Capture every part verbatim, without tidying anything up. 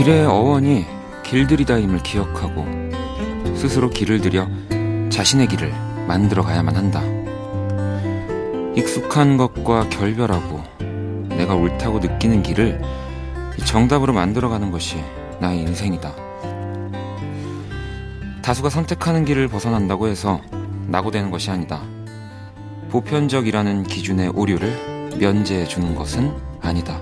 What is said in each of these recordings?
길의 어원이 길들이다임을 기억하고 스스로 길을 들여 자신의 길을 만들어 가야만 한다. 익숙한 것과 결별하고 내가 옳다고 느끼는 길을 정답으로 만들어가는 것이 나의 인생이다. 다수가 선택하는 길을 벗어난다고 해서 낙오되는 것이 아니다. 보편적이라는 기준의 오류를 면제해 주는 것은 아니다.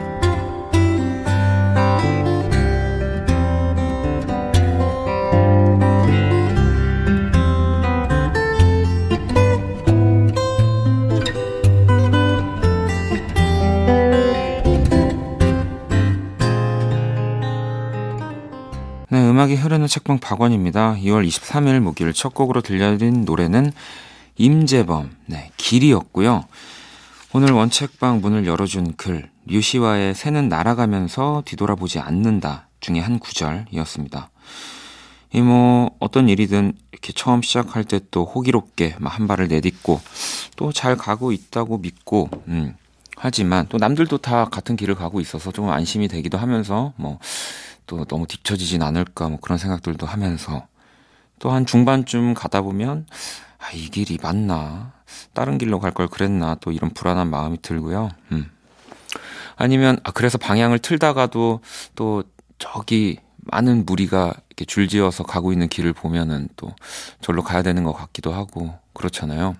네, 음악이 흐르는 책방 박원입니다. 이월 이십삼일 목요일 첫 곡으로 들려드린 노래는 임재범, 네, 길이었고요. 오늘 원책방 문을 열어준 글, 류시와의 새는 날아가면서 뒤돌아보지 않는다 중에 한 구절이었습니다. 이 뭐 어떤 일이든 이렇게 처음 시작할 때 또 호기롭게 막 한 발을 내딛고 또 잘 가고 있다고 믿고, 음, 하지만 또 남들도 다 같은 길을 가고 있어서 조금 안심이 되기도 하면서 뭐 또 너무 뒤처지진 않을까 뭐 그런 생각들도 하면서 또 한 중반쯤 가다 보면 아, 이 길이 맞나? 다른 길로 갈 걸 그랬나? 또 이런 불안한 마음이 들고요. 음. 아니면 아 그래서 방향을 틀다가도 또 저기 많은 무리가 이렇게 줄지어서 가고 있는 길을 보면은 또 절로 가야 되는 것 같기도 하고 그렇잖아요.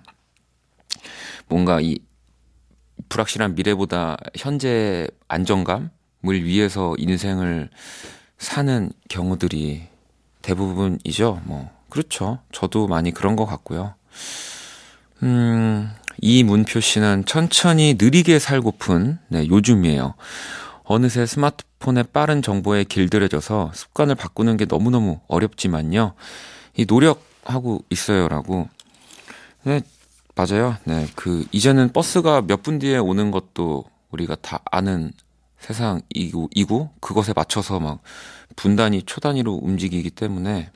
뭔가 이 불확실한 미래보다 현재 안정감을 위해서 인생을 사는 경우들이 대부분이죠. 뭐 그렇죠. 저도 많이 그런 것 같고요. 음, 이문표 씨는 천천히 느리게 살고픈 네, 요즘이에요. 어느새 스마트폰의 빠른 정보에 길들여져서 습관을 바꾸는 게 너무너무 어렵지만요. 이 노력하고 있어요라고. 네, 맞아요. 네, 그 이제는 버스가 몇 분 뒤에 오는 것도 우리가 다 아는 세상이고 이고 그것에 맞춰서 막 분단위 초단위로 움직이기 때문에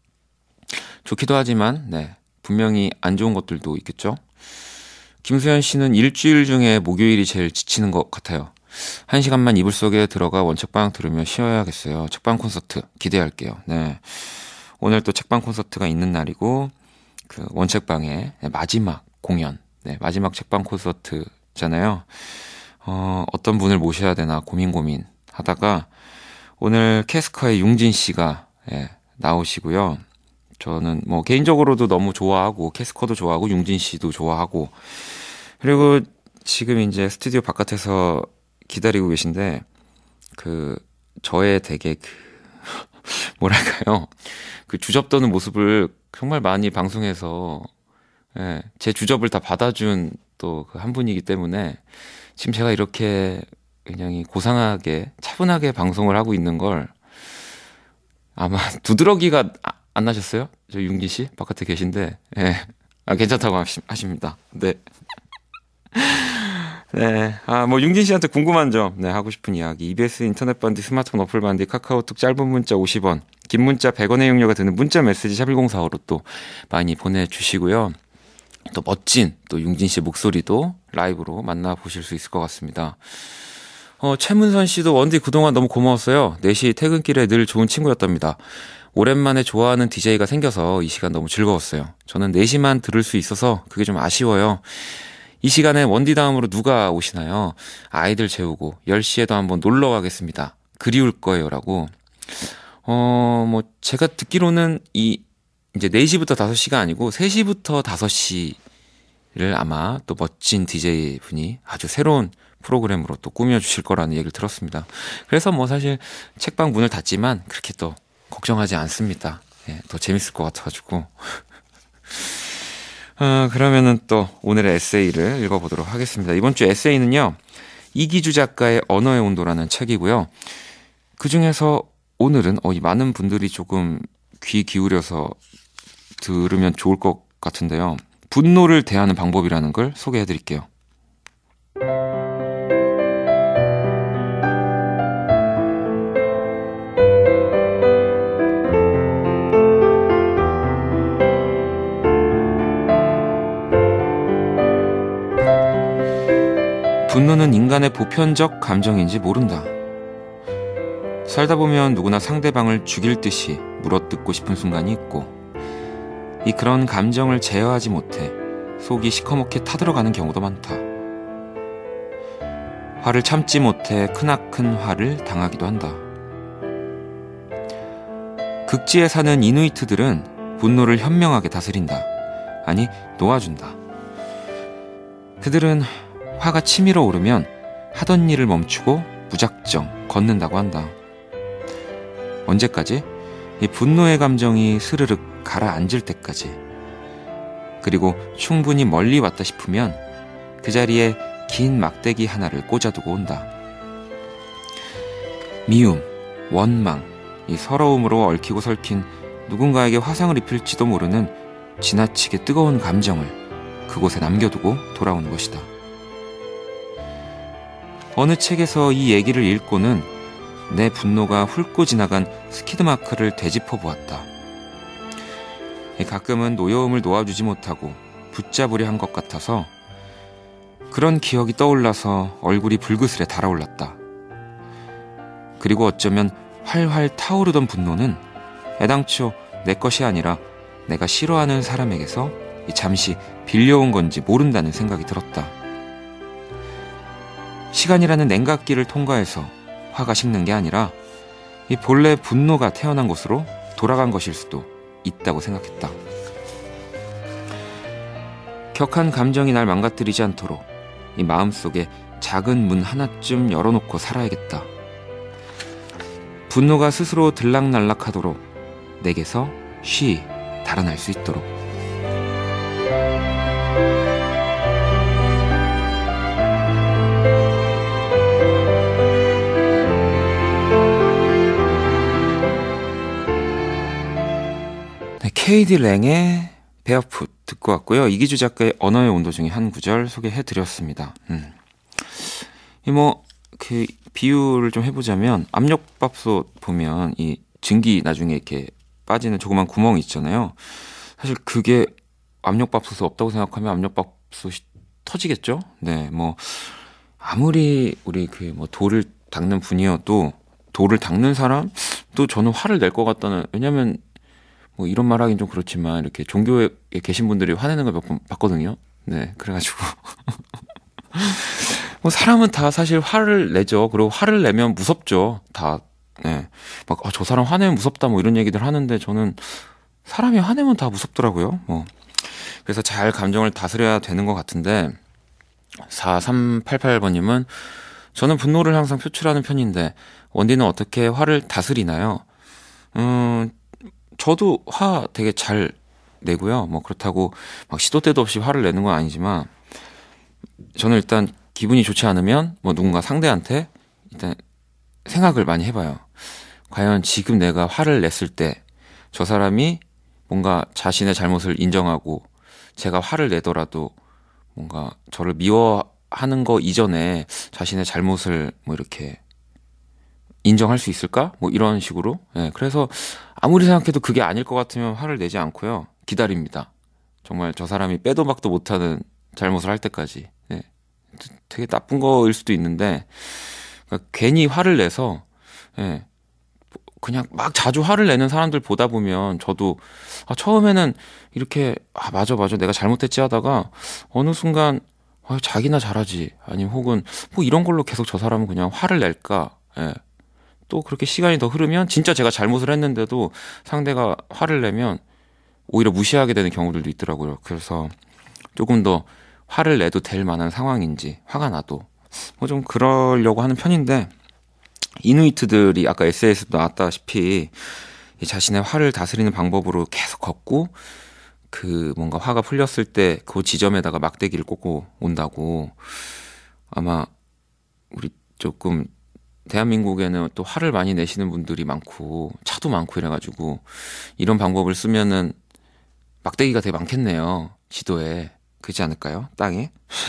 좋기도 하지만 네, 분명히 안 좋은 것들도 있겠죠. 김수현 씨는 일주일 중에 목요일이 제일 지치는 것 같아요. 한 시간만 이불 속에 들어가 원책방 들으며 쉬어야겠어요. 책방 콘서트 기대할게요. 네, 오늘 또 책방 콘서트가 있는 날이고 그 원책방의 마지막 공연, 네, 마지막 책방 콘서트잖아요. 어, 어떤 분을 모셔야 되나 고민 고민 하다가 오늘 캐스커의 융진 씨가 예, 나오시고요. 저는 뭐 개인적으로도 너무 좋아하고 캐스커도 좋아하고 융진 씨도 좋아하고 그리고 지금 이제 스튜디오 바깥에서 기다리고 계신데 그 저의 되게 그 뭐랄까요 그 주접 떠는 모습을 정말 많이 방송에서 예, 제 주접을 다 받아준 또 그 한 분이기 때문에 지금 제가 이렇게 굉장히 고상하게 차분하게 방송을 하고 있는 걸 아마 두드러기가 안 나셨어요? 저 융진 씨 바깥에 계신데 예. 아, 괜찮다고 하시, 하십니다. 네. 네. 아, 뭐 융진 씨한테 궁금한 점, 네, 하고 싶은 이야기. 이비에스 인터넷 반디, 스마트폰 어플 반디, 카카오톡 짧은 문자 오십 원, 긴 문자 백 원의 이용료가 드는 문자 메시지 샵일공사오로 또 많이 보내주시고요. 또 멋진 또 융진 씨 목소리도 라이브로 만나보실 수 있을 것 같습니다. 어, 최문선 씨도 원디 그동안 너무 고마웠어요. 네 시 퇴근길에 늘 좋은 친구였답니다. 오랜만에 좋아하는 디제이가 생겨서 이 시간 너무 즐거웠어요. 저는 네 시만 들을 수 있어서 그게 좀 아쉬워요. 이 시간에 원디 다음으로 누가 오시나요? 아이들 재우고 열 시에도 한번 놀러 가겠습니다. 그리울 거예요. 라고. 어, 뭐, 제가 듣기로는 이, 이제 네 시부터 다섯 시가 아니고 세 시부터 다섯 시를 아마 또 멋진 디제이 분이 아주 새로운 프로그램으로 또 꾸며주실 거라는 얘기를 들었습니다. 그래서 뭐 사실 책방 문을 닫지만 그렇게 또 걱정하지 않습니다. 예, 더 재밌을 것 같아가지고. 어, 그러면은 또 오늘의 에세이를 읽어보도록 하겠습니다. 이번 주 에세이는요, 이기주 작가의 언어의 온도라는 책이고요. 그 중에서 오늘은 어, 이 많은 분들이 조금 귀 기울여서 들으면 좋을 것 같은데요. 분노를 대하는 방법이라는 걸 소개해드릴게요. 분노는 인간의 보편적 감정인지 모른다. 살다 보면 누구나 상대방을 죽일 듯이 물어뜯고 싶은 순간이 있고, 이 그런 감정을 제어하지 못해 속이 시커멓게 타들어가는 경우도 많다. 화를 참지 못해 크나큰 화를 당하기도 한다. 극지에 사는 이누이트들은 분노를 현명하게 다스린다. 아니, 놓아준다. 그들은 화가 치밀어 오르면 하던 일을 멈추고 무작정 걷는다고 한다. 언제까지? 이 분노의 감정이 스르륵 가라앉을 때까지. 그리고 충분히 멀리 왔다 싶으면 그 자리에 긴 막대기 하나를 꽂아두고 온다. 미움, 원망, 이 서러움으로 얽히고 설킨 누군가에게 화상을 입힐지도 모르는 지나치게 뜨거운 감정을 그곳에 남겨두고 돌아오는 것이다. 어느 책에서 이 얘기를 읽고는 내 분노가 훑고 지나간 스키드마크를 되짚어 보았다. 가끔은 노여움을 놓아주지 못하고 붙잡으려 한 것 같아서 그런 기억이 떠올라서 얼굴이 불그스레 달아올랐다. 그리고 어쩌면 활활 타오르던 분노는 애당초 내 것이 아니라 내가 싫어하는 사람에게서 잠시 빌려온 건지 모른다는 생각이 들었다. 시간이라는 냉각기를 통과해서 화가 식는 게 아니라 이 본래 분노가 태어난 곳으로 돌아간 것일 수도 있다고 생각했다. 격한 감정이 날 망가뜨리지 않도록 이 마음속에 작은 문 하나쯤 열어놓고 살아야겠다. 분노가 스스로 들락날락하도록 내게서 쉬 달아날 수 있도록. 네, 케이디 랭의 베어풋 듣고 왔고요. 이기주 작가의 언어의 온도 중에 한 구절 소개해드렸습니다. 음. 이 뭐 그 비유를 좀 해보자면 압력밥솥 보면 이 증기 나중에 이렇게 빠지는 조그만 구멍이 있잖아요. 사실 그게 압력밥솥이 없다고 생각하면 압력밥솥이 터지겠죠? 네, 뭐 아무리 우리 그 뭐 돌을 닦는 분이어도 돌을 닦는 사람도 저는 화를 낼 것 같다는. 왜냐면 뭐 이런 말 하긴 좀 그렇지만 이렇게 종교에 계신 분들이 화내는 걸 몇 번 봤거든요. 네, 그래가지고 뭐 사람은 다 사실 화를 내죠. 그리고 화를 내면 무섭죠. 다. 네, 막 아, 저 사람 화내면 무섭다 뭐 이런 얘기들 하는데 저는 사람이 화내면 다 무섭더라고요. 뭐 그래서 잘 감정을 다스려야 되는 것 같은데, 사삼팔팔 번님은 저는 분노를 항상 표출하는 편인데 원디는 어떻게 화를 다스리나요? 음, 저도 화 되게 잘 내고요. 뭐 그렇다고 막 시도 때도 없이 화를 내는 건 아니지만 저는 일단 기분이 좋지 않으면 뭐 누군가 상대한테 일단 생각을 많이 해봐요. 과연 지금 내가 화를 냈을 때 저 사람이 뭔가 자신의 잘못을 인정하고 제가 화를 내더라도 뭔가 저를 미워하는 거 이전에 자신의 잘못을 뭐 이렇게 인정할 수 있을까? 뭐 이런 식으로. 네, 그래서 아무리 생각해도 그게 아닐 것 같으면 화를 내지 않고요. 기다립니다. 정말 저 사람이 빼도 박도 못하는 잘못을 할 때까지. 네, 되게 나쁜 거일 수도 있는데 그러니까 괜히 화를 내서 네, 그냥 막 자주 화를 내는 사람들 보다 보면 저도 아, 처음에는 이렇게 아 맞아 맞아 내가 잘못했지 하다가 어느 순간 아, 자기나 잘하지 아니면 혹은 뭐 이런 걸로 계속 저 사람은 그냥 화를 낼까. 예. 또 그렇게 시간이 더 흐르면 진짜 제가 잘못을 했는데도 상대가 화를 내면 오히려 무시하게 되는 경우들도 있더라고요. 그래서 조금 더 화를 내도 될 만한 상황인지 화가 나도 뭐 좀 그러려고 하는 편인데, 이누이트들이 아까 에스에이에서도 나왔다시피 자신의 화를 다스리는 방법으로 계속 걷고 그 뭔가 화가 풀렸을 때 그 지점에다가 막대기를 꽂고 온다고. 아마 우리 조금 대한민국에는 또 화를 많이 내시는 분들이 많고 차도 많고 이래가지고 이런 방법을 쓰면은 막대기가 되게 많겠네요. 지도에. 그렇지 않을까요? 땅에.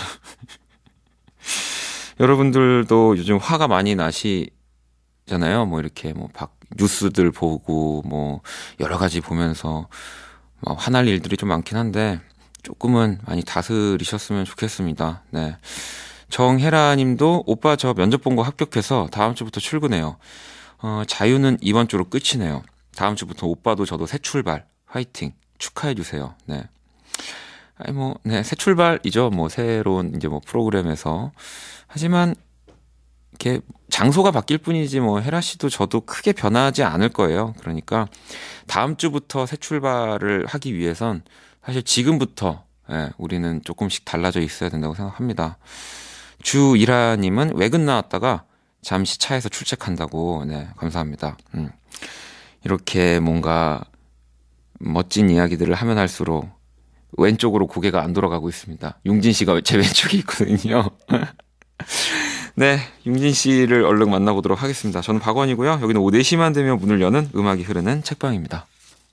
여러분들도 요즘 화가 많이 나시잖아요. 뭐 이렇게 뭐 박 뉴스들 보고 뭐 여러 가지 보면서 뭐 화날 일들이 좀 많긴 한데 조금은 많이 다스리셨으면 좋겠습니다. 네. 정혜라 님도 오빠 저 면접 본 거 합격해서 다음 주부터 출근해요. 어, 자유는 이번 주로 끝이네요. 다음 주부터 오빠도 저도 새 출발 화이팅 축하해주세요. 네. 아니 뭐, 네, 새 출발이죠. 뭐 새로운 이제 뭐 프로그램에서. 하지만 이렇게 장소가 바뀔 뿐이지 뭐 혜라 씨도 저도 크게 변하지 않을 거예요. 그러니까 다음 주부터 새 출발을 하기 위해선 사실 지금부터 예, 우리는 조금씩 달라져 있어야 된다고 생각합니다. 주이라님은 외근 나왔다가 잠시 차에서 출첵한다고. 네, 감사합니다. 음. 이렇게 뭔가 멋진 이야기들을 하면 할수록 왼쪽으로 고개가 안 돌아가고 있습니다. 융진 씨가 제 왼쪽에 있거든요. 네, 융진 씨를 얼른 만나보도록 하겠습니다. 저는 박원이고요. 여기는 오네 시만 되면 문을 여는 음악이 흐르는 책방입니다.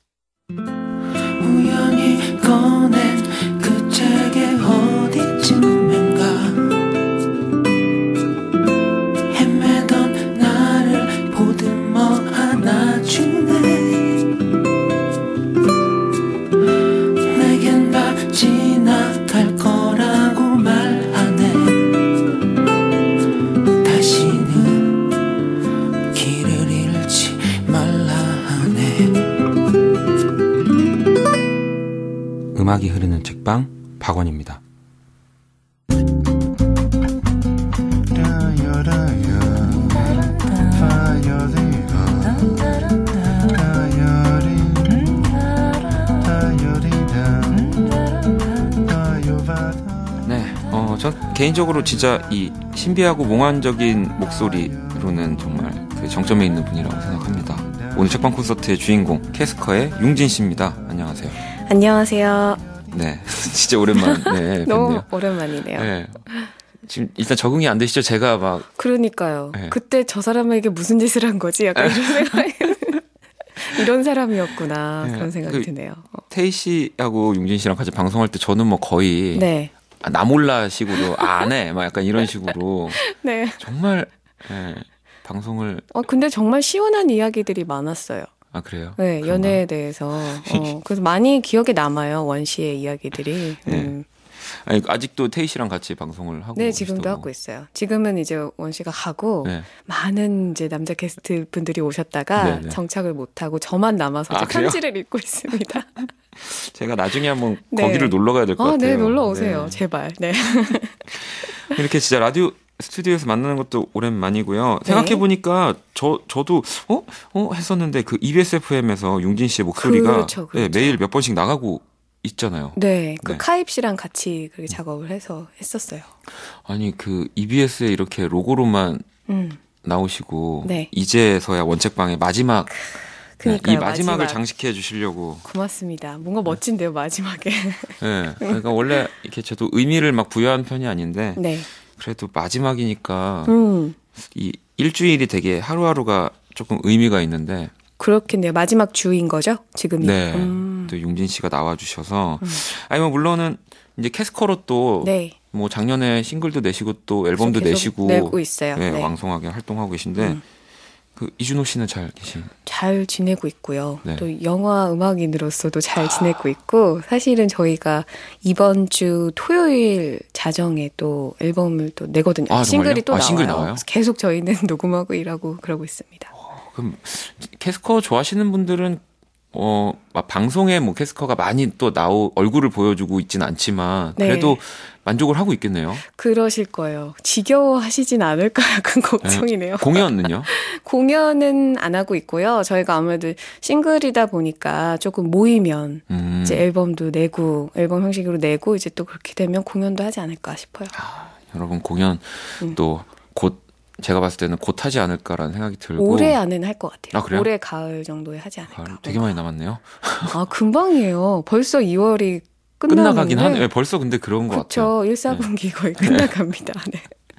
우연히 꺼낸 그 책의 어디쯤인가 헤매던 나를 보듬어 안아주네. 내겐 다 지나갈 거라고 말하네. 다시는 길을 잃지 말라 하네. 음악이 흐르는 책방 박원입니다. 네, 어, 전 개인적으로 진짜 이 신비하고 몽환적인 목소리로는 정말 그 정점에 있는 분이라고 생각합니다. 오늘 책방 콘서트의 주인공 캐스커의 융진 씨입니다. 안녕하세요. 안녕하세요. 네, 진짜 오랜만. 네, 너무 오랜만이네요. 네. 지금 일단 적응이 안 되시죠? 제가 막 그러니까요. 네. 그때 저 사람에게 무슨 짓을 한 거지? 약간 이런 생각이 이런 사람이었구나. 네. 그런 생각이 그, 드네요. 태희 씨하고 융진 씨랑 같이 방송할 때 저는 뭐 거의 네. 아, 나 몰라 식으로 아, 안 해. 막 약간 이런 식으로 네. 정말 네, 방송을 어 근데 정말 시원한 이야기들이 많았어요. 아 그래요? 네, 그런가? 연애에 대해서. 어, 그래서 많이 기억에 남아요. 원 씨의 이야기들이. 네. 음. 아니, 아직도 태희 씨랑 같이 방송을 하고 네, 지금도 계시다고. 하고 있어요. 지금은 이제 원 씨가 가고 네. 많은 이제 남자 게스트 분들이 오셨다가 네, 네. 정착을 못하고 저만 남아서 아, 이제 편지를 읽고 있습니다. 제가 나중에 한번 네. 거기를 놀러 가야 될 것 아, 같아요. 네, 놀러 오세요. 네. 제발. 네. 이렇게 진짜 라디오 스튜디오에서 만나는 것도 오랜만이고요. 네. 생각해보니까 저, 저도 어? 어? 했었는데 그 이비에스 에프엠에서 융진 씨의 목소리가 그렇죠, 그렇죠. 네, 매일 몇 번씩 나가고 있잖아요. 네, 그 네. 카입 씨랑 같이 그렇게 작업을 해서 했었어요. 아니 그 이비에스에 이렇게 로고로만 음. 나오시고 네. 이제서야 원책방의 마지막 그러니까요, 이 마지막을 마지막. 장식해 주시려고. 고맙습니다. 뭔가 멋진데요, 마지막에. 네. 그러니까 원래 이렇게 저도 의미를 막 부여한 편이 아닌데 네. 그래도 마지막이니까 음, 이 일주일이 되게 하루하루가 조금 의미가 있는데 그렇겠네요. 마지막 주인 거죠, 지금이. 네. 음. 또 융진 씨가 나와 주셔서 음. 아니 뭐 물론은 이제 캐스커로 또 네. 뭐 작년에 싱글도 내시고 또 앨범도 계속 내시고 내고 있어요. 네, 네. 왕성하게 활동하고 계신데 음. 그 이준호 씨는 잘 계신? 잘 지내고 있고요. 네. 또 영화 음악인으로서도 잘 지내고 있고, 사실은 저희가 이번 주 토요일 자정에 또 앨범을 또 내거든요. 아, 싱글이 정말요? 또 아, 나와요. 싱글 나와요? 그래서 계속 저희는 녹음하고 일하고 그러고 있습니다. 그럼 캐스커 좋아하시는 분들은 어, 막 방송에 뭐 캐스커가 많이 또 나오 얼굴을 보여주고 있진 않지만 네. 그래도 만족을 하고 있겠네요. 그러실 거예요. 지겨워하시진 않을까 약간 걱정이네요. 공연은요? 공연은 안 하고 있고요. 저희가 아무래도 싱글이다 보니까 조금 모이면 음. 이제 앨범도 내고 앨범 형식으로 내고 이제 또 그렇게 되면 공연도 하지 않을까 싶어요. 아, 여러분 공연 음. 또 곧 제가 봤을 때는 곧 하지 않을까라는 생각이 들고. 올해 안에는 할 것 같아요. 아, 그래요? 올해 가을 정도에 하지 않을까. 가을 되게 많이 남았네요. 아, 금방이에요. 벌써 이월이 끝나는데. 끝나가긴 하네. 네, 벌써 근데 그런 것 같아요. 그렇죠. 일, 사 분기 네. 거의 끝나갑니다. 네.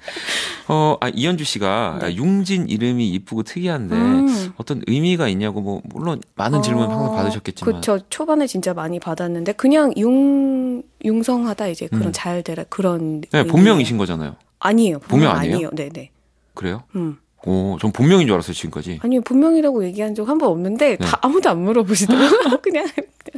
어, 아, 이현주 씨가 네. 융진 이름이 이쁘고 특이한데 음. 어떤 의미가 있냐고 뭐 물론 많은 질문 항상 받으셨겠지만. 그렇죠. 초반에 진짜 많이 받았는데 그냥 융 융성하다 이제 그런 음. 잘 되라 그런. 네, 의미예요. 본명이신 거잖아요. 아니에요. 본명 본명 아니에요? 아니에요. 네, 네. 그래요? 음. 오, 전 본명인 줄 알았어요, 지금까지. 아니요. 본명이라고 얘기한 적 한 번 없는데 네. 다 아무도 안 물어보시더라고요. 그냥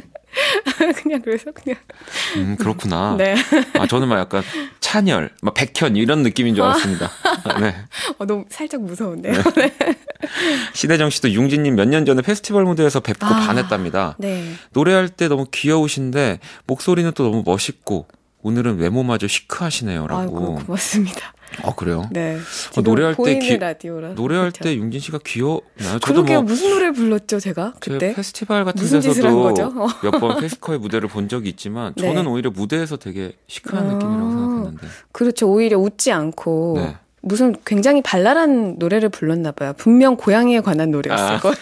그냥 그래서 그냥. 음, 그렇구나. 네. 아, 저는 막 약간 찬열, 막 백현 이런 느낌인 줄 알았습니다. 네. 어, 너무 살짝 무서운데요. 네. 신혜정 씨도 융진님 몇 년 전에 페스티벌 무대에서 뵙고 아, 반했답니다. 네. 노래할 때 너무 귀여우신데 목소리는 또 너무 멋있고 오늘은 외모마저 시크하시네요라고. 아이고, 고맙습니다. 아 그래요? 네. 어, 노래할 때 귀, 라디오라. 노래할 그렇죠. 때 융진 씨가 귀여나요? 저도 그러게요. 뭐 무슨 노래 불렀죠, 제가 그때? 페스티벌 같은 무슨 짓을 한 거죠? 데서도 몇 번 페스커의 무대를 본 적이 있지만 네. 저는 오히려 무대에서 되게 시크한 아, 느낌이라고 생각했는데. 그렇죠. 오히려 웃지 않고 네. 무슨 굉장히 발랄한 노래를 불렀나 봐요. 분명 고양이에 관한 노래였을 아. 거예요.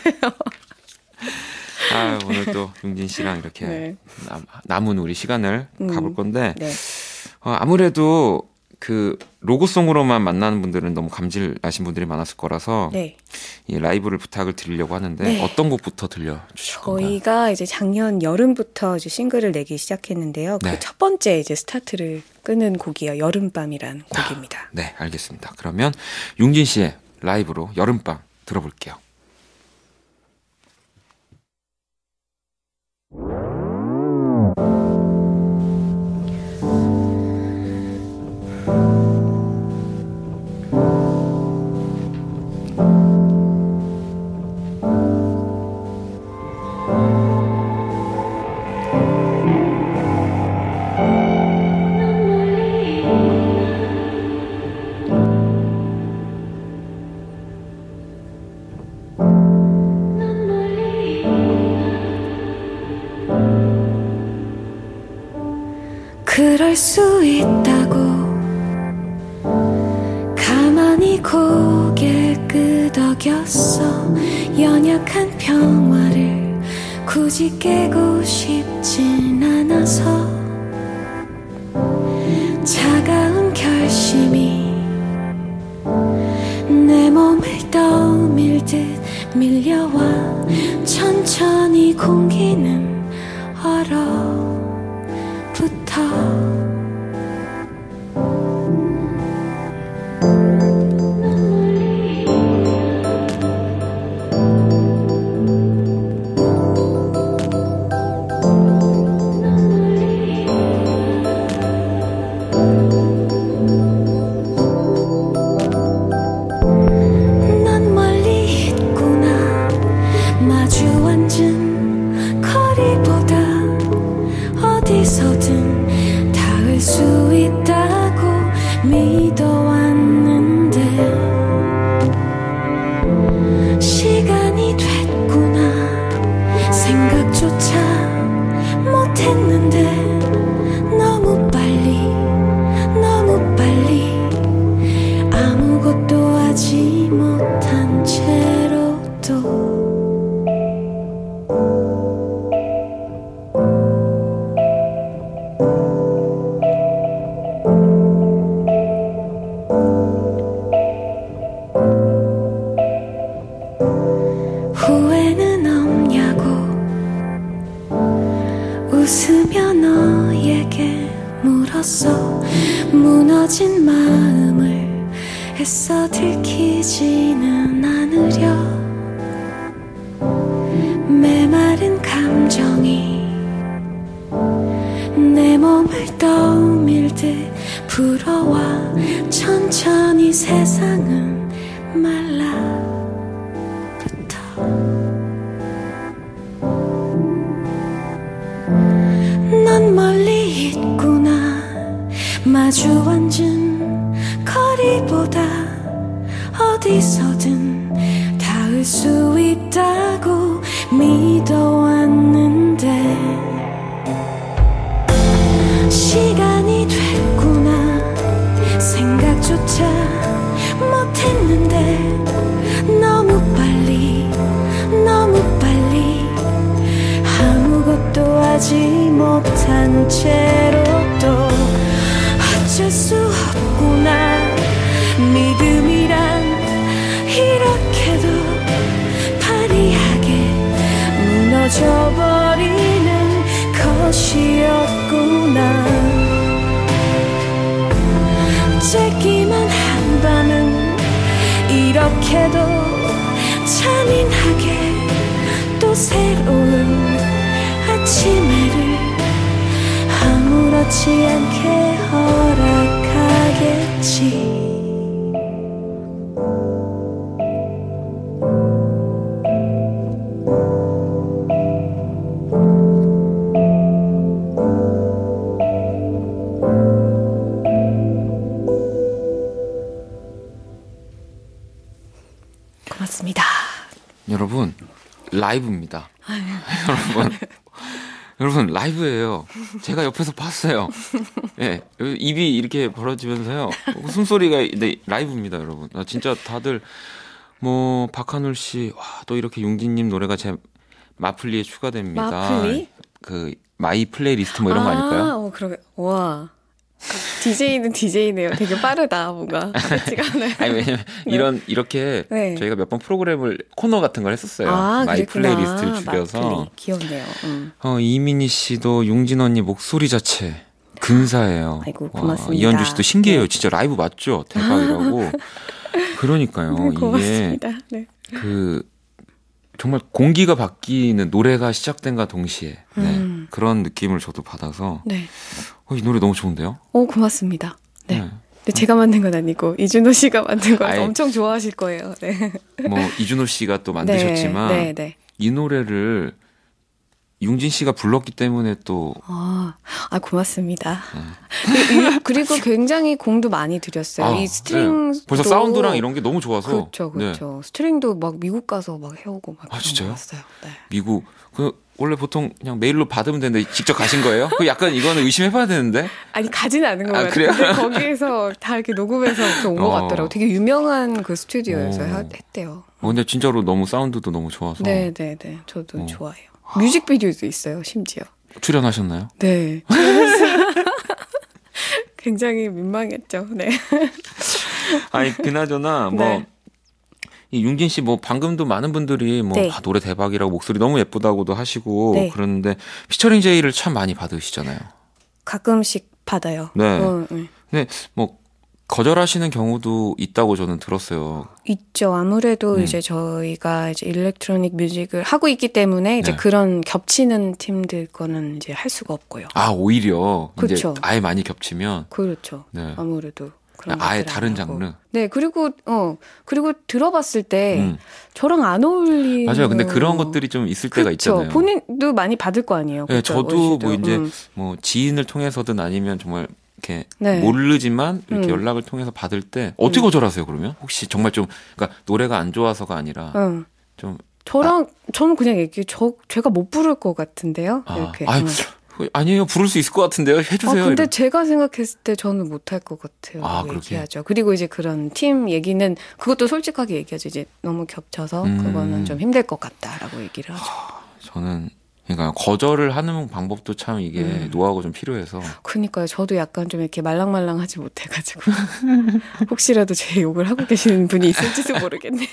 아, 오늘 또 융진 씨랑 이렇게 네. 남, 남은 우리 시간을 음, 가볼 건데 네. 어, 아무래도 그 로고송으로만 만나는 분들은 너무 감질나신 분들이 많았을 거라서 네. 이 라이브를 부탁을 드리려고 하는데 네. 어떤 곡부터 들려주실 건가요? 저희가 이제 작년 여름부터 이제 싱글을 내기 시작했는데요. 네. 그 첫 번째 이제 스타트를 끄는 곡이요. 여름밤이라는 곡입니다. 아, 네, 알겠습니다. 그러면 융진 씨의 라이브로 여름밤 들어볼게요. 그럴 수 있다고 가만히 고개 끄덕였어. 연약한 평화를 굳이 깨고 싶진 않아서 차가운 결심이 내 몸을 떠밀듯 밀려와 천천히 공기는 얼어붙어. 넌 멀리 있구나. 마주 앉은 거리보다 어디서든 닿을 수 있다고 믿어왔는데 시간이 됐구나. 생각조차 못했는데 너무 빨리 너무 빨리 아무것도 하지 못한 채로 또 후회는 없냐고 웃으며 너에게 물었어. 무너진 마음을 애써 들키지는 않으려. 메마른 감정이 내 몸을 떠밀듯 불어와 천천히 세상은 말라붙어. 넌 멀리 있구나. 마주 앉은 거리보다 어디서든 닿을 수 있다고 믿어왔는데 시간이 됐구나. 생각조차 못했는데 너무 빨리 너무 빨리 아무것도 하지 못한 채로 또 어쩔 수 없구나. 믿음이란 이렇게도 파리하게 무너져버리는 것이었구나. 짧기만 한 밤은 이렇게도 잔인하게 또 새로운 아침에를 아무렇지 않게 허락하겠지. 여러분 라이브입니다. 여러분 여러분 라이브예요. 제가 옆에서 봤어요. 예, 네, 입이 이렇게 벌어지면서요. 숨소리가 네, 라이브입니다, 여러분. 아, 진짜 다들 뭐 박한울 씨, 와, 또 이렇게 용진님 노래가 제 마플리에 추가됩니다. 마플리? 그 마이 플레이리스트 뭐 이런 거 아닐까요? 아, 어, 그러게. 와. 디제이는 디제이네요. 되게 빠르다, 뭔가. 그렇지가 않아요. 아니, 왜냐면, 네. 이런, 이렇게, 네. 저희가 몇 번 프로그램을, 코너 같은 걸 했었어요. 아, 마이 그랬구나. 플레이리스트를 줄여서. 마플리. 귀엽네요. 음. 어, 이민희 씨도 용진 언니 목소리 자체, 근사해요. 아이고, 고맙습니다. 와, 이현주 씨도 신기해요. 네. 진짜 라이브 맞죠? 대박이라고. 그러니까요. 고맙습니다. 이게, 네. 그, 정말 공기가 바뀌는 노래가 시작된과 동시에 네, 음. 그런 느낌을 저도 받아서 네. 어, 이 노래 너무 좋은데요? 오, 고맙습니다. 네. 네. 근데 제가 만든 건 아니고 이준호 씨가 만든 거라서 엄청 좋아하실 거예요. 네. 뭐 이준호 씨가 또 만드셨지만 네, 네, 네. 이 노래를 융진 씨가 불렀기 때문에 또 아, 아 고맙습니다. 네. 그리고 굉장히 공도 많이 들였어요. 아, 이 스트링 네. 벌써 사운드랑 이런 게 너무 좋아서 그렇죠, 그렇죠. 네. 스트링도 막 미국 가서 막 해오고 막 아 진짜요? 봤어요. 네. 미국 그 원래 보통 그냥 메일로 받으면 되는데 직접 가신 거예요? 그 약간 이거는 의심해봐야 되는데. 아니 가지는 않은 것 아, 같아요. 그래요? 근데 거기에서 다 이렇게 녹음해서 이렇게 온 것 어. 같더라고. 되게 유명한 그 스튜디오에서 어. 했대요. 어, 근데 진짜로 너무 사운드도 너무 좋아서. 네, 네, 네. 저도 어. 좋아해요. 뮤직비디오도 있어요, 심지어. 출연하셨나요? 네. 굉장히 민망했죠. 네. 아니 그나저나 뭐. 네. 이 융진 씨 뭐 방금도 많은 분들이 뭐 네. 아, 노래 대박이라고 목소리 너무 예쁘다고도 하시고 네. 그러는데 피처링 제의를 참 많이 받으시잖아요. 가끔씩 받아요. 네. 어, 네. 근데 뭐 거절하시는 경우도 있다고 저는 들었어요. 있죠. 아무래도 음. 이제 저희가 이제 일렉트로닉 뮤직을 하고 있기 때문에 이제 네. 그런 겹치는 팀들 거는 이제 할 수가 없고요. 아 오히려 그렇죠. 이제 아예 많이 겹치면 그렇죠. 네. 아무래도. 그런 아예 다른 장르. 네, 그리고 어 그리고 들어봤을 때 음. 저랑 안 어울리는. 맞아요. 근데 그런 것들이 좀 있을 그쵸. 때가 있잖아요. 본인도 많이 받을 거 아니에요. 네, 그쵸? 저도 어디시도. 뭐 이제 음. 뭐 지인을 통해서든 아니면 정말 이렇게 네. 모르지만 이렇게 음. 연락을 통해서 받을 때 어떻게 음. 거절하세요? 그러면 혹시 정말 좀 그러니까 노래가 안 좋아서가 아니라 음. 좀 저랑 아. 저는 그냥 얘기 저 제가 못 부를 것 같은데요. 아. 이렇게. 아유, 음. 아니에요. 부를 수 있을 것 같은데요. 해주세요. 아, 근데 이런. 제가 생각했을 때 저는 못할 것 같아요. 아, 얘기하죠. 그리고 이제 그런 팀 얘기는 그것도 솔직하게 얘기하죠. 이제 너무 겹쳐서 음. 그거는 좀 힘들 것 같다라고 얘기를 하죠. 하, 저는 그러니까 거절을 하는 방법도 참 이게 음. 노하우가 좀 필요해서. 그러니까요. 저도 약간 좀 이렇게 말랑말랑하지 못해가지고 혹시라도 제 욕을 하고 계시는 분이 있을지도 모르겠네요.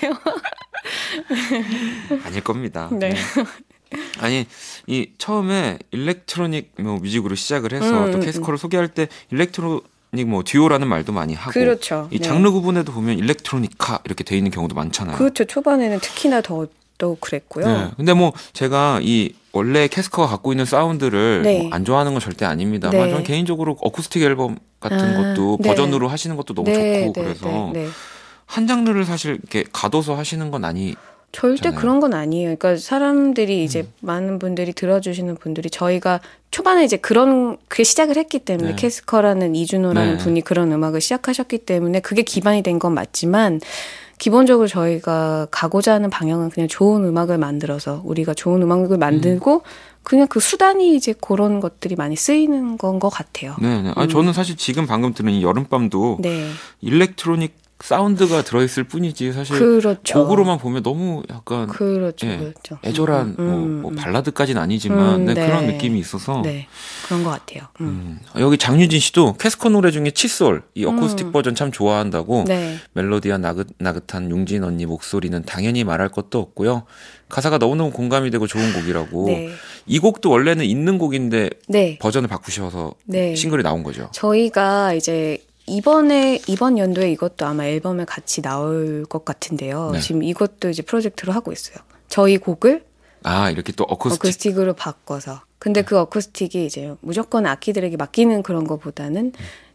아닐 겁니다. 네. 네. 아니 이 처음에 일렉트로닉 뭐 뮤직으로 시작을 해서 음, 또 캐스커를 음. 소개할 때 일렉트로닉 뭐 듀오라는 말도 많이 하고 그렇죠. 이 네. 장르 구분에도 보면 일렉트로니카 이렇게 돼 있는 경우도 많잖아요. 그렇죠. 초반에는 특히나 더 또 그랬고요. 네. 근데 뭐 제가 이 원래 캐스커가 갖고 있는 사운드를 네. 뭐 안 좋아하는 건 절대 아닙니다만 네. 저는 개인적으로 어쿠스틱 앨범 같은 아, 것도 네. 버전으로 하시는 것도 너무 네, 좋고 네, 그래서 네, 네. 한 장르를 사실 이렇게 가둬서 하시는 건 아니. 절대 잖아요. 그런 건 아니에요. 그러니까 사람들이 이제 음. 많은 분들이 들어주시는 분들이 저희가 초반에 이제 그런 그게 시작을 했기 때문에 네. 캐스커라는 이준호라는 네. 분이 그런 음악을 시작하셨기 때문에 그게 기반이 된 건 맞지만 기본적으로 저희가 가고자 하는 방향은 그냥 좋은 음악을 만들어서 우리가 좋은 음악을 만들고 음. 그냥 그 수단이 이제 그런 것들이 많이 쓰이는 건 것 같아요. 네, 네. 아니, 음. 저는 사실 지금 방금 들은 이 여름밤도 네. 일렉트로닉 사운드가 들어있을 뿐이지 사실 그렇죠. 곡으로만 보면 너무 약간 그렇죠, 예, 그렇죠. 애절한 음, 뭐, 음, 뭐 발라드까지는 아니지만 음, 네, 네. 그런 느낌이 있어서 네, 그런 것 같아요. 음. 음. 여기 장유진 씨도 캐스커 노래 중에 칫솔 이 어쿠스틱 음. 버전 참 좋아한다고 네. 멜로디와 나긋, 나긋한 융진 언니 목소리는 당연히 말할 것도 없고요. 가사가 너무너무 공감이 되고 좋은 곡이라고. 네. 이 곡도 원래는 있는 곡인데 네. 버전을 바꾸셔서 네. 싱글이 나온 거죠. 저희가 이제 이번에 이번 연도에 이것도 아마 앨범에 같이 나올 것 같은데요. 네. 지금 이것도 이제 프로젝트로 하고 있어요. 저희 곡을 아 이렇게 또 어쿠스틱. 어쿠스틱으로 바꿔서. 근데 그 어쿠스틱이 이제 무조건 악기들에게 맡기는 그런 거보다는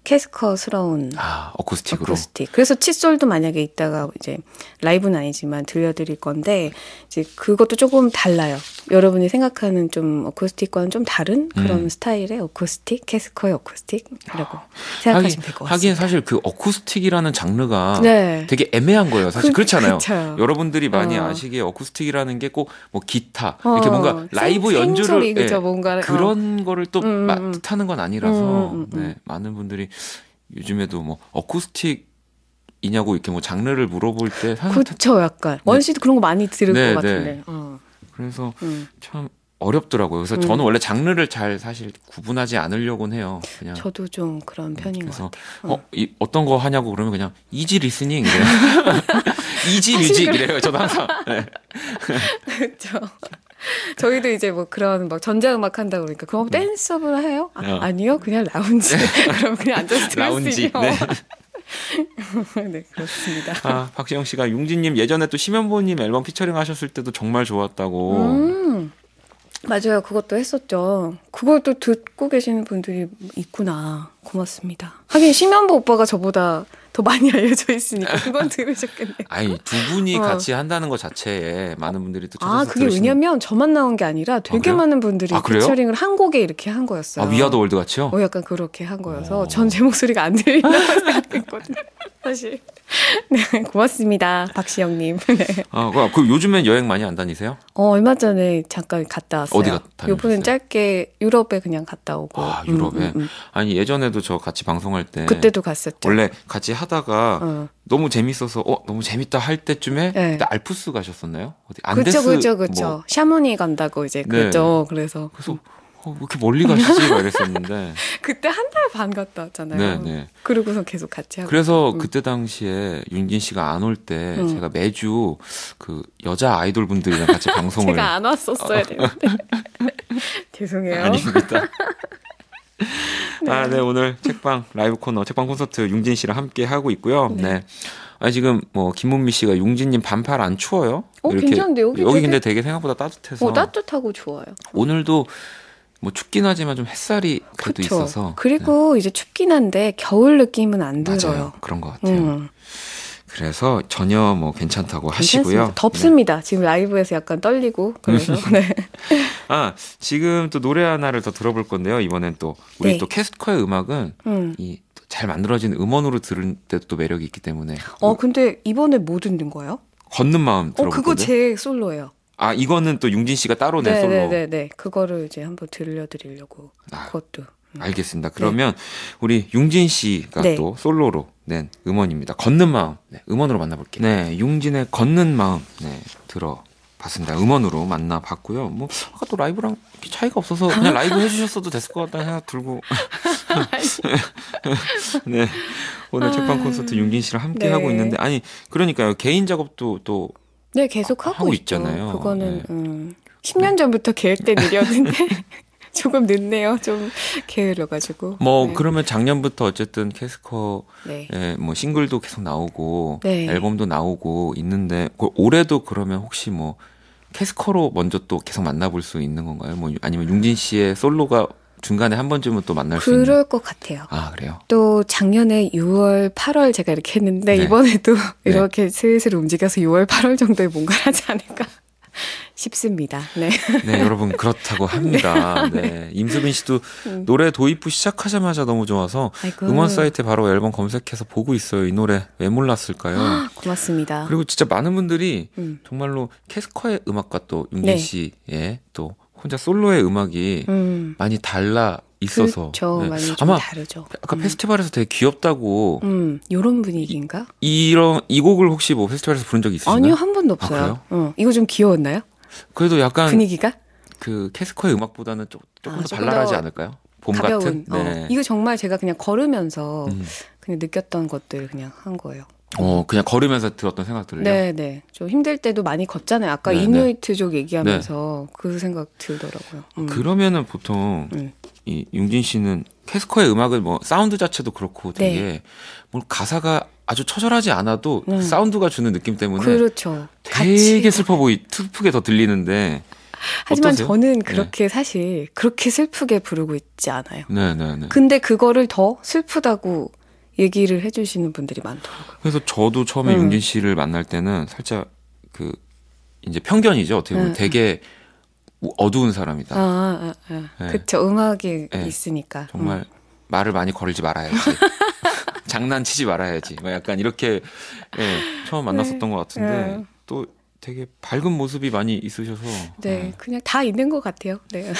캐스커스러운 아, 어쿠스틱으로. 어쿠스틱. 그래서 칫솔도 만약에 이따가 이제 라이브는 아니지만 들려드릴 건데 이제 그것도 조금 달라요. 여러분이 생각하는 좀 어쿠스틱과는 좀 다른 그런 음. 스타일의 어쿠스틱, 캐스커의 어쿠스틱이라고 생각하시면 될 것 같습니다. 하긴 사실 그 어쿠스틱이라는 장르가 네. 되게 애매한 거예요. 사실 그, 그렇잖아요. 그쵸. 여러분들이 많이 어. 아시기에 어쿠스틱이라는 게 꼭 뭐 기타 이렇게 어. 뭔가 라이브 생, 연주를 생소리, 그죠? 예, 뭔가 그런 어. 거를 또 음, 음. 뜻하는 건 아니라서 음, 음, 음. 네, 많은 분들이 요즘에도 뭐 어쿠스틱이냐고 이렇게 뭐 장르를 물어볼 때 그렇죠, 약간 네. 원 씨도 그런 거 많이 들을 네, 것 네. 같은데. 어. 그래서 음. 참 어렵더라고요. 그래서 음. 저는 원래 장르를 잘 사실 구분하지 않으려고는 해요. 그냥 저도 좀 그런 편인 그래서 것 같아요. 어, 이, 어떤 거 하냐고 그러면 그냥 이지 리스닝 이래요. 이지 뮤직 이래요. 저도 항상. 네. 그렇죠. 저희도 이제 뭐 그런 막 전자음악 한다 그러니까 그럼 댄스업을 해요? 아, 어. 아니요, 그냥 라운지. 그럼 그냥 앉아서 들을 라운지. 수 있어요. 네. 네, 그렇습니다. 아, 박시영 씨가 용진님 예전에 또 심연보님 앨범 피처링 하셨을 때도 정말 좋았다고. 음, 맞아요. 그것도 했었죠. 그것도 듣고 계시는 분들이 있구나. 고맙습니다. 하긴 심연보 오빠가 저보다 더 많이 알려져 있으니까 그건 들으셨겠네요. 아니 두 분이 어. 같이 한다는 것 자체에 많은 분들이 또 아, 찾아서 그게 들으시는- 왜냐면 저만 나온 게 아니라 되게 그래요? 많은 분들이 아, 그래요? 피처링을 한 곡에 이렇게 한 거였어요. 아, 위아더 월드 같이요? 어, 약간 그렇게 한 거여서 오. 전 제 목소리가 안 들린다고 생각했거든요. 사실. 네, 고맙습니다. 박시영님. 네. 아, 그, 그 요즘엔 여행 많이 안 다니세요? 어, 얼마 전에 잠깐 갔다 왔어요. 어디 갔다 다녀오셨어요? 요번엔 짧게 유럽에 그냥 갔다 오고. 아, 유럽에. 음, 음, 음. 아니 예전에도 저 같이 방송할 때 그때도 갔었죠. 원래 같이 하다가 어. 너무 재밌어서 어 너무 재밌다 할 때쯤에 네. 그때 알프스 가셨었나요? 어디 안데스 그쵸, 그쵸, 그쵸. 뭐, 샤모니 간다고 이제 네. 그랬죠. 그래서. 그래서 어, 왜 이렇게 멀리 가시지? 막 이랬었는데. 그때 한 달 반 갔다 왔잖아요. 네, 네. 그러고서 계속 같이 하고. 그래서 음. 그때 당시에 윤진 씨가 안 올 때 음. 제가 매주 그 여자 아이돌 분들이랑 같이 방송을 제가 안 왔었어야 되는데. 죄송해요. 아닙니다. 아, 네, 오늘 책방 라이브 코너, 책방 콘서트 융진 씨랑 함께 하고 있고요. 네. 네. 아, 지금 뭐 김문미 씨가 융진님 반팔 안 추워요? 어, 괜찮은데, 여기 여기 되게- 근데 되게 생각보다 따뜻해서 어, 따뜻하고 좋아요. 오늘도 뭐 춥긴 하지만 좀 햇살이 그래도 그쵸. 있어서 그리고 이제 춥긴 한데 겨울 느낌은 안 네. 들어요. 맞아요. 그런 것 같아요. 음, 그래서 전혀 뭐 괜찮다고 괜찮습니다. 하시고요. 덥습니다. 지금 라이브에서 약간 떨리고 그래서 네. 아, 지금 또 노래 하나를 더 들어볼 건데요. 이번엔 또 우리 네. 또 캐스커의 음악은 음. 이 잘 만들어진 음원으로 들을 때도 또 매력이 있기 때문에 어 근데 이번에 뭐 듣는 거예요? 걷는 마음 어 들어볼 그거 건데. 제 솔로예요. 아, 이거는 또 융진 씨가 따로 낸 솔로. 네네네. 그거를 이제 한번 들려드리려고 아, 그것도. 음. 알겠습니다. 그러면 우리 융진 씨가 네. 또 솔로로 낸 음원입니다. 걷는 마음. 네, 음원으로 만나볼게요. 네, 융진의 걷는 마음. 네, 들어봤습니다. 음원으로 만나봤고요. 뭐 아까 또 라이브랑 차이가 없어서 그냥 라이브 해주셨어도 됐을 것 같다는 생각 들고. 네, 오늘 책방 콘서트 융진 씨랑 함께 네. 하고 있는데 아니 그러니까요 개인 작업도 또 네 계속 하고, 하고 있죠. 있잖아요. 그거는 네. 음, 십 년 전부터 계획된 일이었는데 조금 늦네요. 좀 게을러가지고. 뭐 네. 그러면 작년부터 어쨌든 캐스커 네. 예, 뭐 싱글도 계속 나오고 네. 앨범도 나오고 있는데 그 올해도 그러면 혹시 뭐 캐스커로 먼저 또 계속 만나볼 수 있는 건가요? 뭐 아니면 융진 씨의 솔로가 중간에 한 번쯤은 또 만날 수 있는? 그럴 것 같아요. 아 그래요? 또 작년에 유월, 팔월 제가 이렇게 했는데 네. 이번에도 이렇게 슬슬 움직여서 유월, 팔월 정도에 뭔가 하지 않을까 싶습니다. 네. 네 여러분 그렇다고 합니다. 네. 임수빈 씨도 음. 노래 도입 후 시작하자마자 너무 좋아서 아이고. 음원 사이트에 바로 앨범 검색해서 보고 있어요. 이 노래 왜 몰랐을까요? 고맙습니다. 그리고 진짜 많은 분들이 음. 정말로 캐스커의 음악과 또 융진 네. 씨의 또 혼자 솔로의 음악이 음. 많이 달라 있어서 그렇죠. 네. 많이 좀 아마 다르죠. 아까 음. 페스티벌에서 되게 귀엽다고 음, 요런 분위기인가? 이런 이 곡을 혹시 뭐 페스티벌에서 부른 적이 있으신가요? 아니요, 한 번도 없어요. 아, 그래요? 어, 이거 좀 귀여웠나요? 그래도 약간 분위기가? 그 캐스커의 음악보다는 조, 조금 아, 더 조금 발랄하지 더 않을까요? 봄 가벼운. 같은. 네. 어, 이거 정말 제가 그냥 걸으면서 음. 그냥 느꼈던 것들 그냥 한 거예요. 어 그냥 걸으면서 들었던 생각들을요. 네, 네. 좀 힘들 때도 많이 걷잖아요. 아까 네, 이누이트족 얘기하면서 그 생각 들더라고요. 음. 그러면은 보통 음. 이 융진 씨는 캐스커의 음악을 뭐 사운드 자체도 그렇고 되게 네. 뭐 가사가 아주 처절하지 않아도 음. 사운드가 주는 느낌 때문에 그렇죠. 되게 같이. 슬퍼 보이 슬프게 더 들리는데 하지만 어떠세요? 저는 그렇게 네. 사실 그렇게 슬프게 부르고 있지 않아요. 네네네. 근데 그거를 더 슬프다고 얘기를 해주시는 분들이 많더라고요. 그래서 저도 처음에 음. 융진 씨를 만날 때는 살짝 그 이제 편견이죠. 어떻게 보면 음. 되게 어두운 사람이다. 아, 아, 아. 네. 그쵸. 음악이 네. 있으니까. 정말 음. 말을 많이 걸지 말아야지. 장난치지 말아야지. 약간 이렇게 네, 처음 만났었던 네. 것 같은데 네. 또 되게 밝은 모습이 많이 있으셔서. 네, 네. 그냥 다 있는 것 같아요. 네.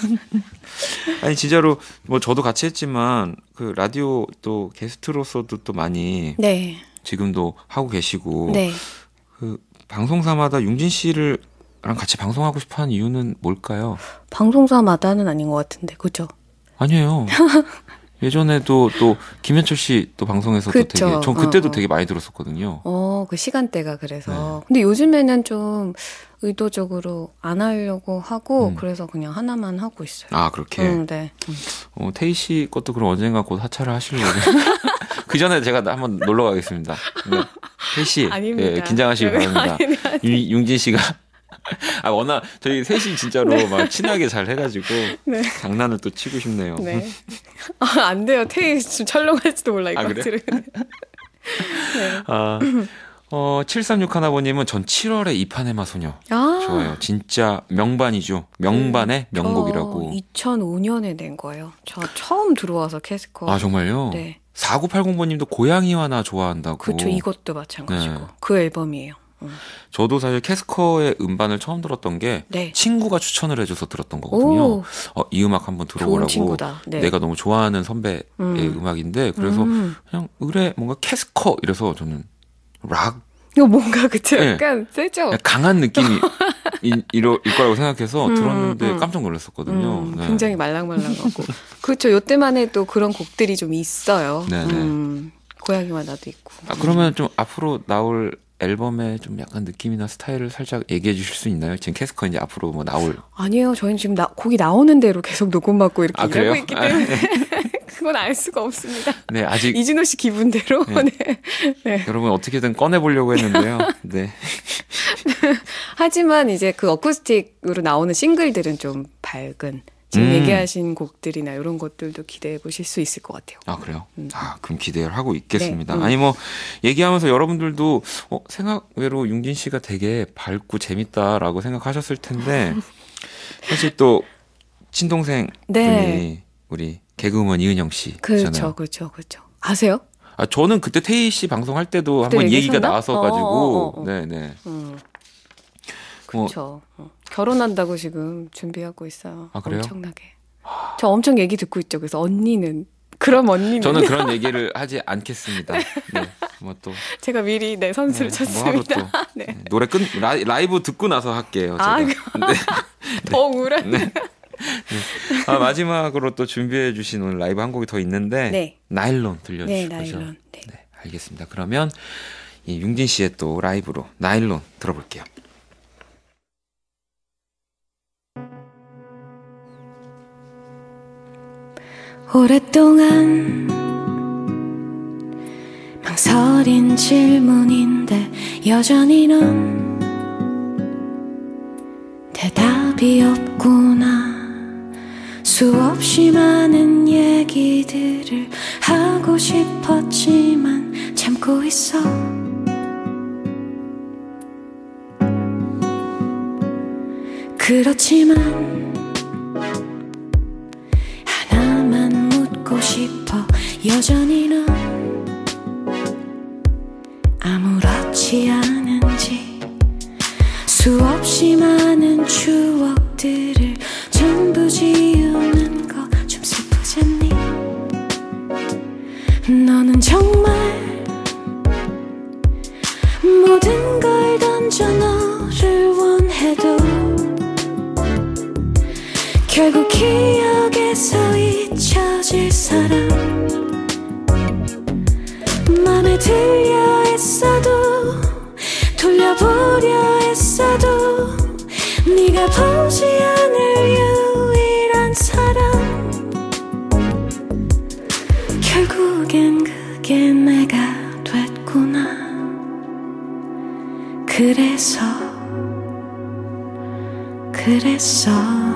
아니 진짜로 뭐 저도 같이 했지만 그 라디오 또 게스트로서도 또 많이 네. 지금도 하고 계시고 네. 그 방송사마다 융진 씨를 랑 같이 방송하고 싶어하는 이유는 뭘까요? 방송사마다는 아닌 것 같은데, 그죠? 아니에요. 예전에도 또 김현철 씨 또 방송에서도 그쵸. 되게 전 그때도 어, 어. 되게 많이 들었었거든요. 어, 그 시간대가 그래서. 네. 근데 요즘에는 좀 의도적으로 안 하려고 하고 음. 그래서 그냥 하나만 하고 있어요. 아, 그렇게. 음, 네. 음. 어, 태희 씨 것도 그럼 언젠가 곧 하차를 하시려고. 그 전에 제가 한번 놀러 가겠습니다. 네. 태희 씨, 예, 긴장하시기 바랍니다. 아니, 아니. 융진 씨가. 아, 워낙 저희 셋이 진짜로 막 친하게 잘 해가지고 네. 장난을 또 치고 싶네요. 네. 아, 안 돼요. 태희 좀 철렁할지도 몰라 이거 아, 그래? 들으면. 네. 아, 어, 칠삼육 하나번님은 전 칠월에 이파네마 소녀 아. 좋아요. 진짜 명반이죠. 명반의 음, 명곡이라고. 이천오년에 낸 거예요. 저 처음 들어와서 캐스커. 아, 정말요? 네. 사구팔공번님도 고양이와 나 좋아한다고. 그렇죠. 이것도 마찬가지고. 네. 그 앨범이에요. 저도 사실 캐스커의 음반을 처음 들었던 게 네. 친구가 추천을 해줘서 들었던 거거든요. 어, 이 음악 한번 들어보라고. 네. 내가 너무 좋아하는 선배의 음. 음악인데 그래서 음. 그냥 의뢰 뭔가 캐스커 이래서 저는 락. 이거 뭔가 그쵸? 네. 약간 세죠? 강한 느낌이 일, 일 거라고 생각해서 음, 들었는데 음. 깜짝 놀랐었거든요. 음, 네. 굉장히 말랑말랑하고. 그렇죠. 요때만 해도 그런 곡들이 좀 있어요. 네네. 음, 고양이와 나도 있고. 아, 그러면 좀 앞으로 나올 앨범의 좀 약간 느낌이나 스타일을 살짝 얘기해 주실 수 있나요? 지금 캐스커 이제 앞으로 뭐 나올. 아니에요. 저희는 지금 나, 곡이 나오는 대로 계속 녹음받고 이렇게 아, 일하고 있기 때문에 그건 알 수가 없습니다. 네, 아직 이진호 씨 기분대로. 네. 네. 네. 여러분 어떻게든 꺼내보려고 했는데요. 네. 하지만 이제 그 어쿠스틱으로 나오는 싱글들은 좀 밝은. 지금 음. 얘기하신 곡들이나 이런 것들도 기대해 보실 수 있을 것 같아요. 아, 그래요? 음. 아, 그럼 기대를 하고 있겠습니다. 네, 음. 아니, 뭐, 얘기하면서 여러분들도, 어, 생각외로 융진 씨가 되게 밝고 재밌다라고 생각하셨을 텐데, 사실 또, 친동생 네. 분이, 우리 개그우먼 이은영 씨잖아요. 그렇죠, 그렇죠, 그렇죠. 아세요? 아, 저는 그때 태희 씨 방송할 때도 한번 얘기가 나왔어가지고, 네네. 음. 그렇죠. 어. 결혼한다고 지금 준비하고 있어요. 아, 그래요? 엄청나게. 저 엄청 얘기 듣고 있죠. 그래서 언니는 그럼 언니는 저는 그런 얘기를 하지 않겠습니다. 네. 뭐 또 제가 미리 내 선수를 네, 쳤습니다. 뭐 네. 네. 노래 끝 라이, 라이브 듣고 나서 할게요. 제가. 아, 네. 더 우울하네. 네. 네. 아, 마지막으로 또 준비해 주신 오늘 라이브 한 곡이 더 있는데 네. 나일론 들려주실 네, 거죠? 나일론. 네. 네, 알겠습니다. 그러면 이 융진 씨의 또 라이브로 나일론 들어볼게요. 오랫동안 망설인 질문인데 여전히 넌 대답이 없구나. 수없이 많은 얘기들을 하고 싶었지만 참고 있어. 그렇지만 싶어. 여전히 넌 아무렇지 않은지. 수없이 많은 추억들을 전부 지우는 거 좀 슬프잖니. 너는 정말 모든 걸 던져 너를 원해도 결국 기억에서 잊혀질 사람. 맘에 들려 했어도 돌려보려 했어도 네가 보지 않을 유일한 사람. 결국엔 그게 내가 됐구나. 그래서 그랬어.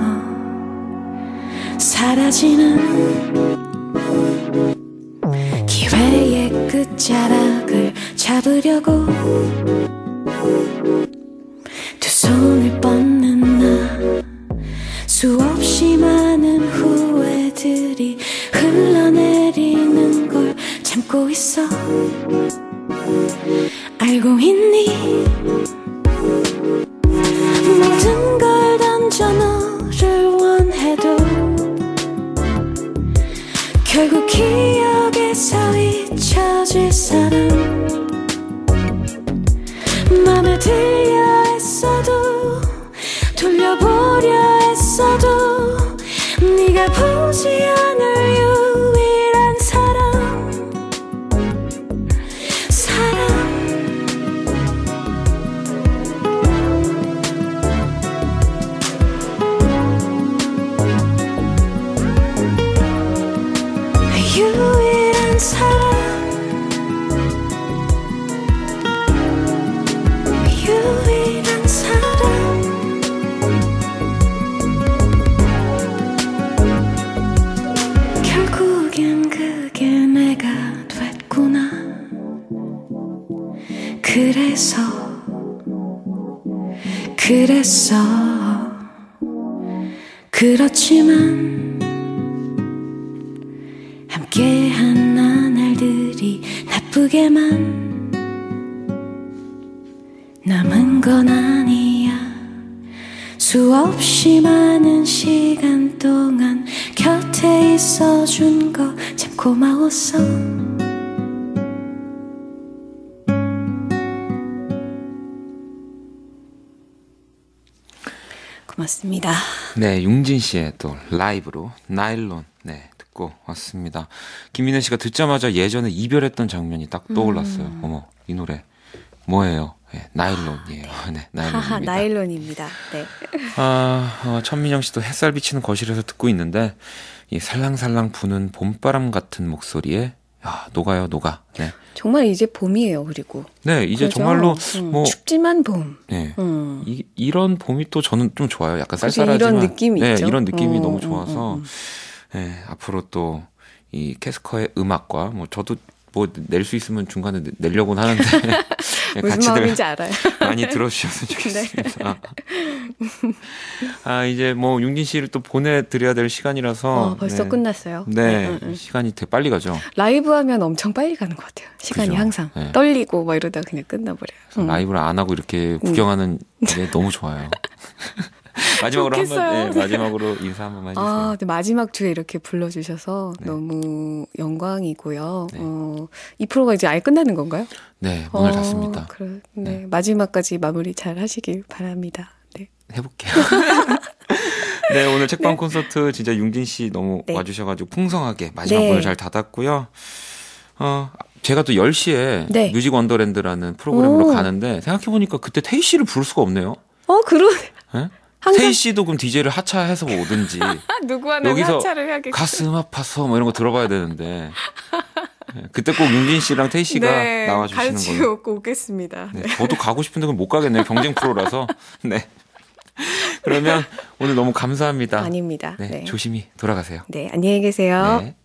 사라지는 기회의 끝자락을 잡으려고 두 손을 뻗는 나 수없이 많은 후회들이 흘러내리는 걸 참고 있어. 알고 있니? 모든 걸 던져 너를 원해도 결국 기억에서 잊혀질 사람 맘에 들려 했어도 돌려보려 했어도 네가 보지 않을 유일한 사람 사람 유일한 사람 유일한 사람 결국엔 그게 내가 됐구나. 그래서 그래서 그렇지만 함께한 나날들이 나쁘게만 남은 건 아니야. 수없이 많은 시간 동안 곁에 있어준 거 참 고마웠어. 고맙습니다. 네, 융진 씨의 또 라이브로 나일론 네 듣고 왔습니다. 김민혜 씨가 듣자마자 예전에 이별했던 장면이 딱 떠올랐어요. 음. 어머, 이 노래 뭐예요? 네, 나일론이에요. 네, 나일론입니다. 하하, 나일론입니다. 네. 아, 어, 천민영 씨도 햇살 비치는 거실에서 듣고 있는데 이 살랑살랑 부는 봄바람 같은 목소리에 야, 녹아요, 녹아. 네. 정말 이제 봄이에요. 그리고 네, 이제 그렇죠? 정말로 음, 뭐 춥지만 봄. 네, 음. 이, 이런 봄이 또 저는 좀 좋아요. 약간 쌀쌀하지만 이런 느낌이 네, 있죠. 이런 느낌이 음, 너무 좋아서 음, 음. 네, 앞으로 또 이 캐스커의 음악과 뭐 저도 뭐 낼 수 있으면 중간에 내려고는 하는데 무슨 마음인지 알아요. 많이 들어주셨으면 좋겠습니다. 네. 아 이제 뭐 융진 씨를 또 보내드려야 될 시간이라서 어, 벌써 네. 끝났어요. 네, 네, 네. 시간이 되게 빨리 가죠. 라이브 하면 엄청 빨리 가는 것 같아요. 시간이 그죠? 항상 네. 떨리고 막 이러다 그냥 끝나버려요. 음. 라이브를 안 하고 이렇게 구경하는 게 너무 좋아요. 마지막으로 좋겠어요. 한번 네, 마지막으로 인사 한번 해주세요. 아, 네, 마지막 주에 이렇게 불러주셔서 네. 너무 영광이고요. 네. 어, 이 프로가 이제 아예 끝나는 건가요? 네, 문을 어, 닫습니다. 그래, 네, 네. 마지막까지 마무리 잘 하시길 바랍니다. 네. 해볼게요. 네, 오늘 책방 네. 콘서트 진짜 융진 씨 너무 네. 와주셔가지고 풍성하게 마지막 네. 문을 잘 닫았고요. 어, 제가 또 열 시에 네. 뮤직 원더랜드라는 프로그램으로 오. 가는데 생각해보니까 그때 태희 씨를 부를 수가 없네요. 어, 그러네. 네? 항상- 태희 씨도 그럼 디제이를 하차해서 오든지 누구와는 여기서 하차를 해야겠고. 가슴 아파서 뭐 이런 거 들어봐야 되는데 네, 그때 꼭 융진 씨랑 태희 씨가 네, 나와주시는 같이 걸로. 오고 오겠습니다. 네, 저도 가고 싶은데 그럼 못 가겠네요. 경쟁 프로라서. 네. 그러면 오늘 너무 감사합니다. 아닙니다. 네, 네. 조심히 돌아가세요. 네, 안녕히 계세요. 네.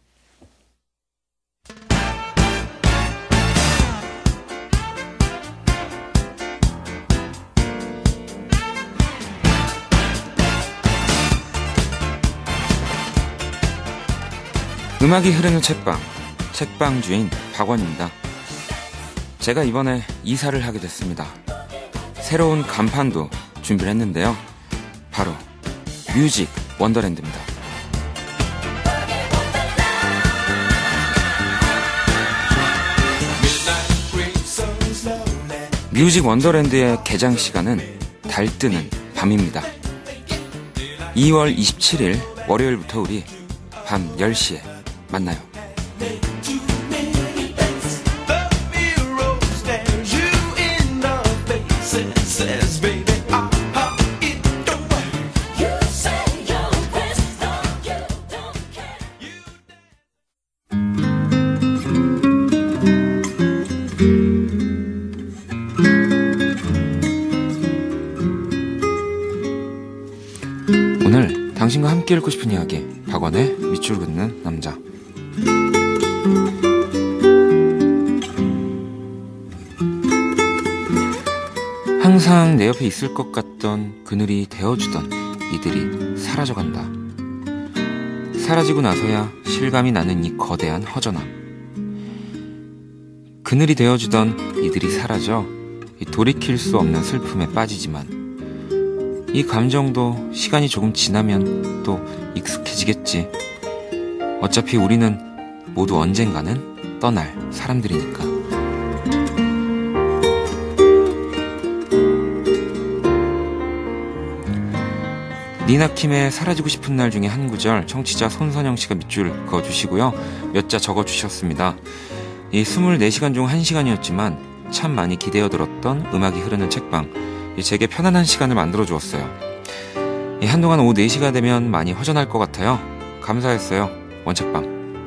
음악이 흐르는 책방, 책방 주인 박원입니다. 제가 이번에 이사를 하게 됐습니다. 새로운 간판도 준비를 했는데요. 바로 뮤직 원더랜드입니다. 뮤직 원더랜드의 개장 시간은 달뜨는 밤입니다. 이월 이십칠일 월요일부터 우리 밤 열 시에 만나요. 함께 읽고 싶은 이야기, 박원의 밑줄 긋는 남자. 항상 내 옆에 있을 것 같던 그늘이 되어주던 이들이 사라져간다. 사라지고 나서야 실감이 나는 이 거대한 허전함. 그늘이 되어주던 이들이 사라져 돌이킬 수 없는 슬픔에 빠지지만 이 감정도 시간이 조금 지나면 또 익숙해지겠지. 어차피 우리는 모두 언젠가는 떠날 사람들이니까. 니나킴의 사라지고 싶은 날 중에 한 구절 청취자 손선영씨가 밑줄 그어주시고요. 몇 자 적어주셨습니다. 이 스물네 시간 중 한 시간이었지만 참 많이 기대어 들었던 음악이 흐르는 책방, 제게 편안한 시간을 만들어 주었어요. 한동안 오후 네 시가 되면 많이 허전할 것 같아요. 감사했어요. 원책방.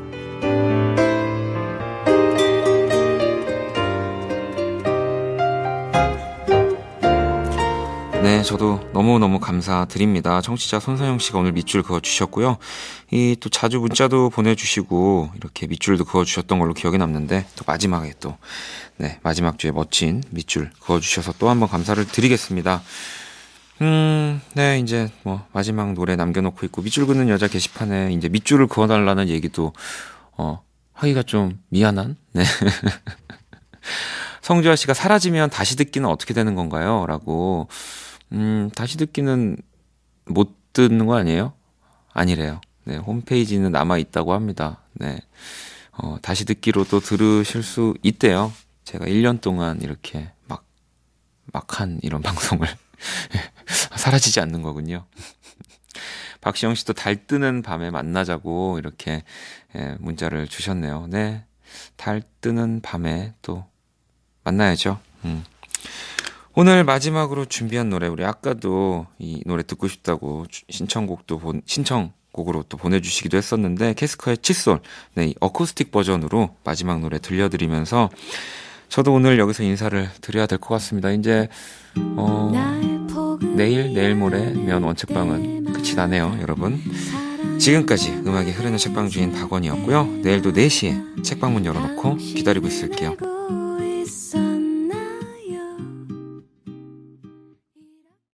네, 저도 너무너무 감사드립니다. 청취자 손선영씨가 오늘 밑줄 그어주셨고요. 이 또 자주 문자도 보내주시고 이렇게 밑줄도 그어주셨던 걸로 기억이 남는데 또 마지막에 또 네, 마지막 주에 멋진 밑줄 그어주셔서 또 한번 감사를 드리겠습니다. 음, 네, 이제 뭐 마지막 노래 남겨놓고 있고 밑줄 긋는 여자 게시판에 이제 밑줄을 그어달라는 얘기도 어 하기가 좀 미안한. 네. 성주아 씨가 사라지면 다시 듣기는 어떻게 되는 건가요? 라고. 음, 다시 듣기는 못 듣는 거 아니에요? 아니래요. 네, 홈페이지는 남아 있다고 합니다. 네. 어, 다시 듣기로 또 들으실 수 있대요. 제가 일 년 동안 이렇게 막, 막한 이런 방송을 사라지지 않는 거군요. 박시영 씨도 달 뜨는 밤에 만나자고 이렇게 예, 문자를 주셨네요. 네. 달 뜨는 밤에 또 만나야죠. 음. 오늘 마지막으로 준비한 노래, 우리 아까도 이 노래 듣고 싶다고 신청곡도 본, 신청곡으로 또 보내주시기도 했었는데, 캐스커의 칫솔, 네, 이 어쿠스틱 버전으로 마지막 노래 들려드리면서 저도 오늘 여기서 인사를 드려야 될 것 같습니다. 이제 어, 내일, 내일 모레면 원책방은 끝이 나네요, 여러분. 지금까지 음악이 흐르는 책방 주인 박원이었고요. 내일도 네 시에 책방문 열어놓고 기다리고 있을게요.